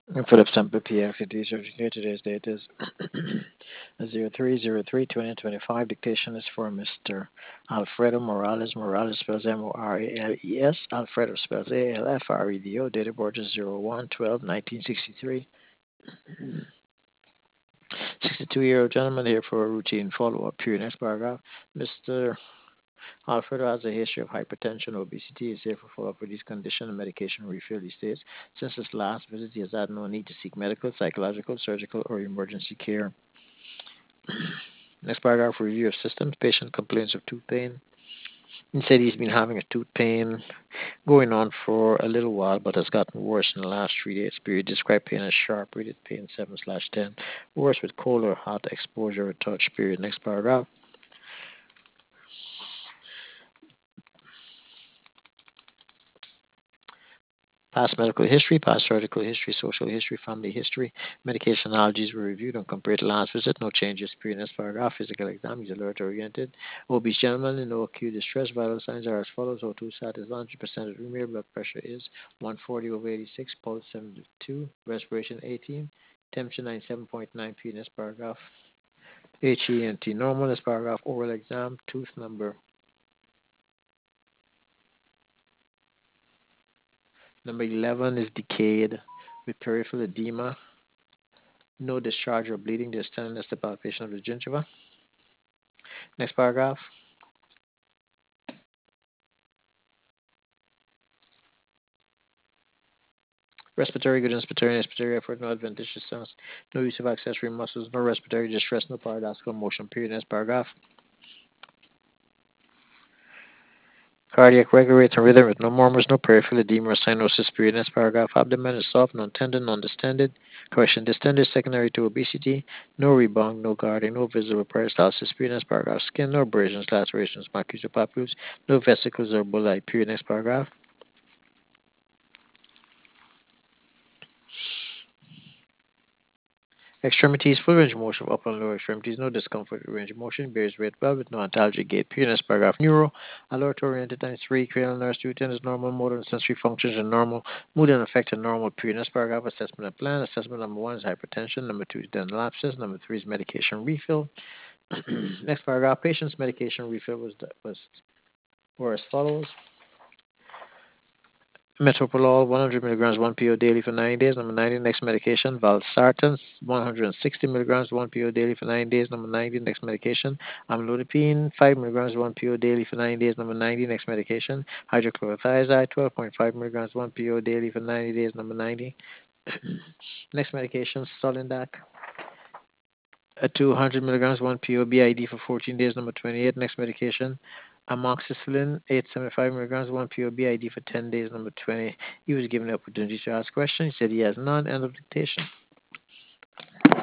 Philip Semper PFD Surgery. Today's date is 03/03/2025. Dictation is for Mr. Alfredo Morales. Morales spells Morales. Alfredo spells Alfredo. Date of birth is 01/12/1963. 62-year-old gentleman here for a routine follow-up. Period. Next paragraph. Mr. Alfredo has a history of hypertension, obesity. Is here for follow-up for these conditions and medication refill. He states, since his last visit, he has had no need to seek medical, psychological, surgical, or emergency care. Next paragraph, review of symptoms. Patient complains of tooth pain. He said he's been having a tooth pain going on for a little while, but has gotten worse in the last 3 days period. Describe pain as sharp, rated pain 7/10. Worse with cold or hot exposure or touch period. Next paragraph. Past medical history, past surgical history, social history, family history, medication allergies were reviewed and compared to last visit. No changes. Period. Next paragraph. Physical exam. He's alert oriented. Obese gentleman in no acute distress. Vital signs are as follows. O2 sat is 100% of room. Blood pressure is 140/86. Pulse 72. Respiration 18. Temperature 97.9. Period. Next paragraph. HENT normal. Next paragraph. Oral exam. Tooth number 11 is decayed with peripheral edema. No discharge or bleeding. There's tenderness to palpation of the gingiva. Next paragraph. Respiratory good inspiratory respiratory effort, no adventitious sounds, no use of accessory muscles, no respiratory distress, no paradoxical motion. Period. Next paragraph. Cardiac regular rate and rhythm with no murmurs, no peripheral edema or cyanosis. Period. Next paragraph. Abdomen is soft, non-tender, non-distended. Correction, distended secondary to obesity. No rebound, no guarding, no visible peristalsis. Period. Next paragraph. Skin, no abrasions, lacerations, macules or papules, no vesicles or bullae. Period. Next paragraph. Extremities, full range of motion of upper and lower extremities, no discomfort with range of motion, bears red well with no antalgic gait. Period. Next paragraph. Neuro, alert oriented times 3, cranial nerves, 2 tennis, normal motor and sensory functions are normal, mood and affect are normal. Period. Next paragraph. Assessment and plan. Assessment number 1 is hypertension, number 2 is dental abscess, number 3 is medication refill. Next paragraph. Patient's medication refill was were as follows. Metoprolol 100 milligrams 1 PO daily for 9 days. Number 90, next medication. Valsartan 160 milligrams 1 PO daily for 9 days. Number 90, next medication. Amlodipine 5 milligrams 1 PO daily for 9 days. Number 90, next medication. Hydrochlorothiazide 12.5 milligrams 1 PO daily for 90 days. Number 90. Next medication. Solindac 200 milligrams 1 PO BID for 14 days. Number 28, next medication. Amoxicillin 875 milligrams 1 PO BID for 10 days. Number 20. He was given the opportunity to ask questions. He said he has none. End of dictation.